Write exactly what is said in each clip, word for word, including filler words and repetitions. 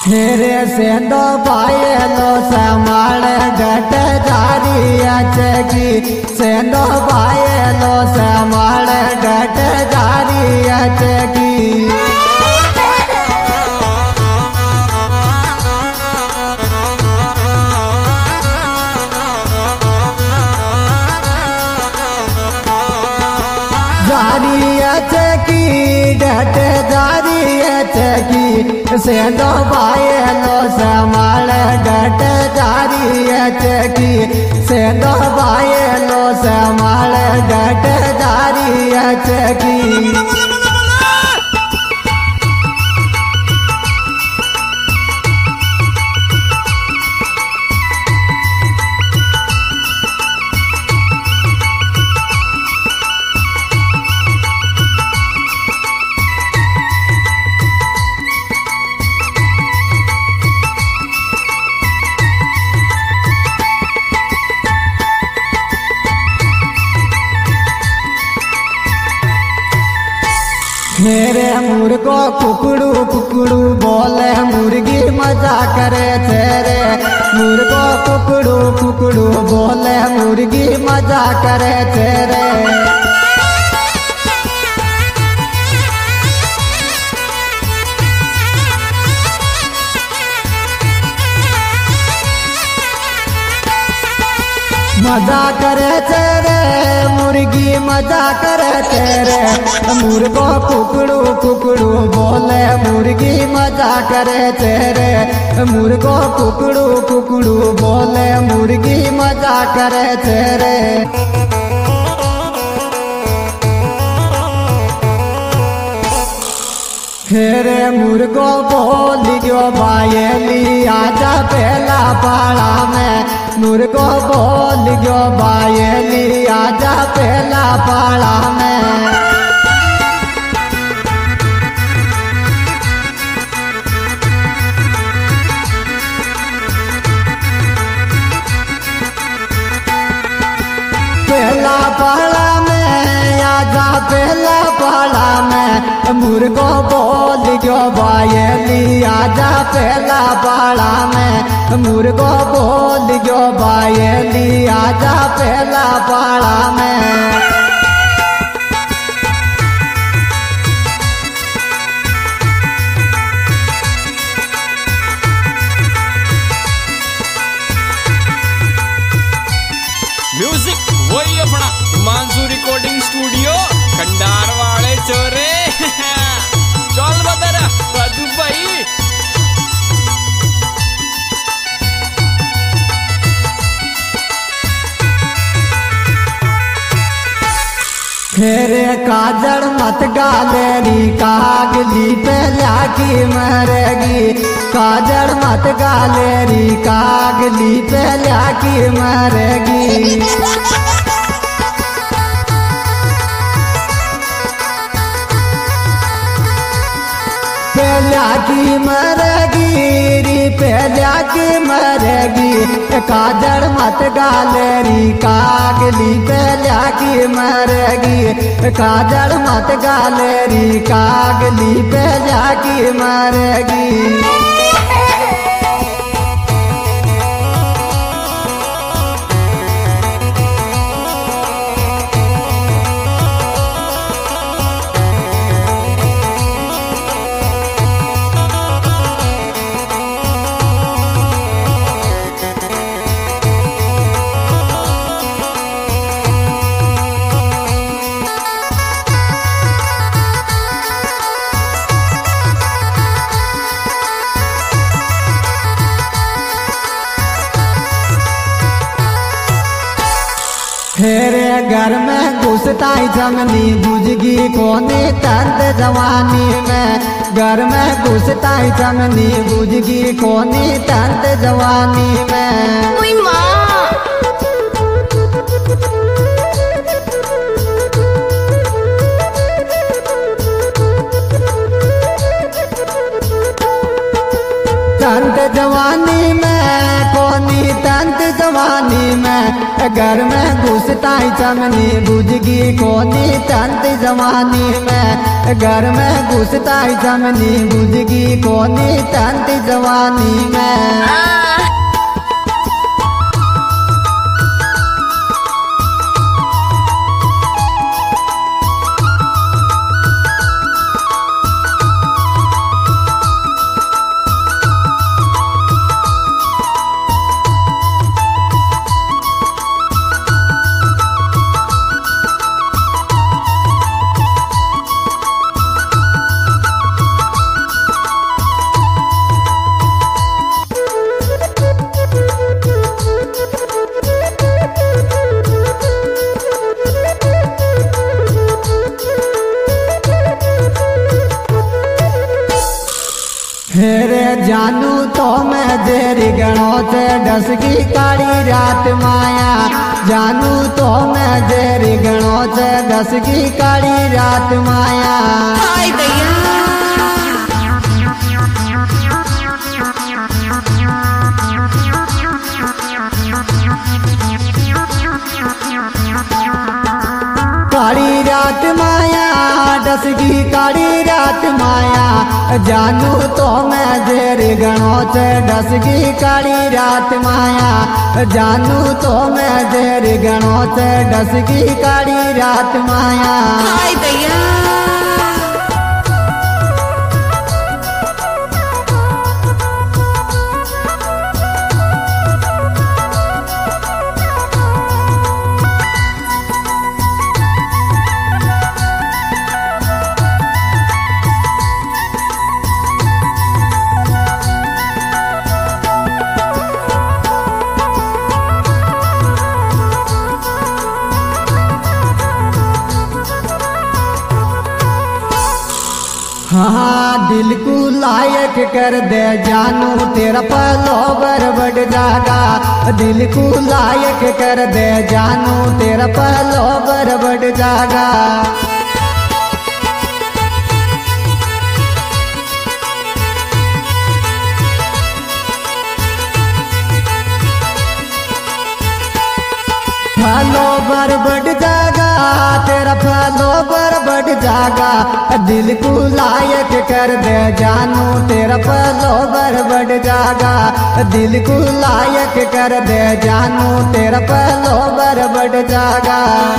मेरे से दो पायलो समाड़ घट जारी अचकी से दो पायलो समाड़ घट जारी अचकी जारी अचकी घट जारी अचकी से दो पायलो समाड़ घट जारी अचकी से दो पायलो समाड़ घट जारी अचकी मेरे मुर्गो कुकड़ू कुकड़ू बोले मुर्गी मजा करे तेरे मुर्गो कुकड़ू कुकड़ू बोले मुर्गी मजा करे तेरे मजा करे तेरे मुर्गी मजा करे तेरे मुर्गो कुकड़ू कुकड़ू बोले मुर्गी मजा करे तेरे मुर्गो कुकड़ू कुकड़ू बोले मुर्गी मजा करे तेरे फेरे मुर्गो बोल गयो बायली आजा पहला पाड़ा में मुर्गो बोल गयो बायली आजा पहला पाड़ा में पहला पाड़ा में आजा पहला पाड़ा में मुर्गो बोल गयो बायली आजा पहला पाड़ा में मुर्गो बोल गयो बायली आजा पहला पाड़ा में म्यूजिक वही अपना हिमांशु रिकॉर्डिंग स्टूडियो खंडार वाले चोरे चल बदरा राजू भाई फेरे काजड़ मत गालेरी कागली पे लाकी मरेगी काजड़ मत गालेरी कागली पे लाकी मरेगी पहला की मरेगी री पहला की मरेगी काजड़ मत गालेरी कागली पहला की मरेगी काजड़ मत गालेरी कागली पहला की मरेगी फेरे घर में घुसताई जमनी बुझगी कोनी तंत जवानी में घर में घुसताई जमनी बुझगी कोनी तंत जवानी में तंत जवानी में कोनी तंत जवानी में घर में घुसताई चमनी बुझगी कोनी तंत जवानी में घर में घुसताई चमनी बुझगी कोनी तंत जवानी में। हेरे जानू तो मैं जेरी गणो से डसकी काली रात माया। जानू तो मैं जेरी गणो से डसकी काली रात माया। हाय दैया काली रात माया डसकी काली रात माया। जानू तो मैं जेरी गणो से डसकी काली रात माया। जानू तो मैं जेरी गणो से डसकी काली रात माया। हाय दैया हाँ दिल को लायक कर दे जानू तेरा पलोवर बढ़ जागा। दिल को लायक कर दे जानू तेरा पलोवर बढ़ जागा। फलोवर बढ़ जागा तेरा फलोवर बढ़ जागा। दिल को लायक कर दे जानू तेरा फलोवर बढ़ जागा। दिल को लायक कर दे जानू तेरा फलोवर बढ़ जागा।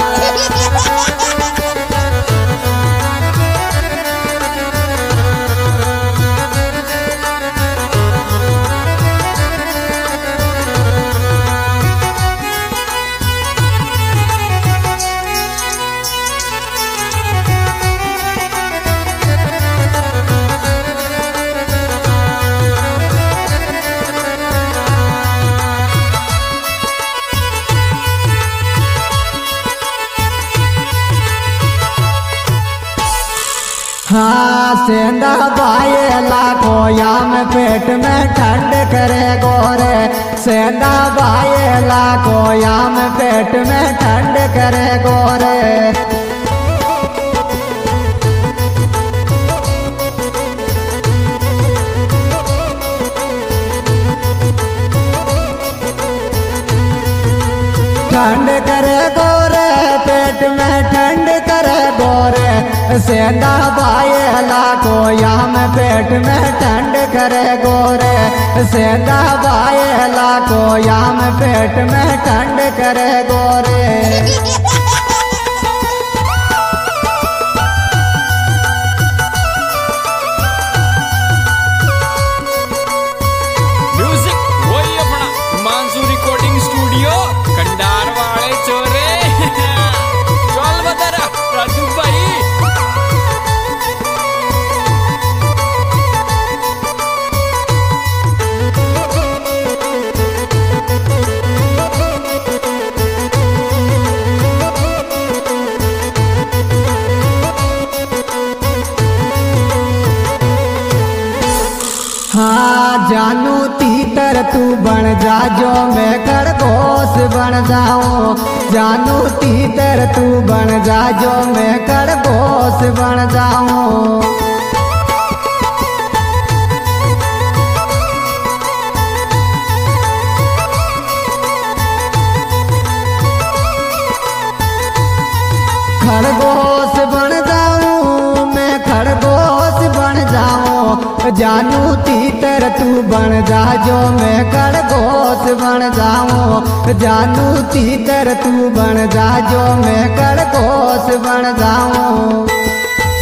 हाँ सेंधा बायला को याम पेट में ठंड करे गोरे। सेंधा बायला को याम पेट में ठंड करे गोरे। ठंड करे गोरे पेट में ठंड करे गोरे। सेंधा बायला को याम पेट में ठंड करे गोरे। सेंधा बायला को याम पेट में ठंड करे गोरे। म्यूजिक वही अपना हिमांशु रिकॉर्डिंग स्टूडियो कंडार वाले चोरे। चल बदरा राजू भाई। हाँ जानू तीतर तू बन जा जो मैं खरगोश बन जाऊं। जानू तीतर तू बन जा जो मैं खरगोश बन जाऊं। खरगोश बन जाऊं मैं खरगोश बन जाऊं। जानू तीतर तू बन जा जो मैं खरगोश बन जाऊं। जानू तीतर तू बन जा जो मैं खरगोश बन जाऊं।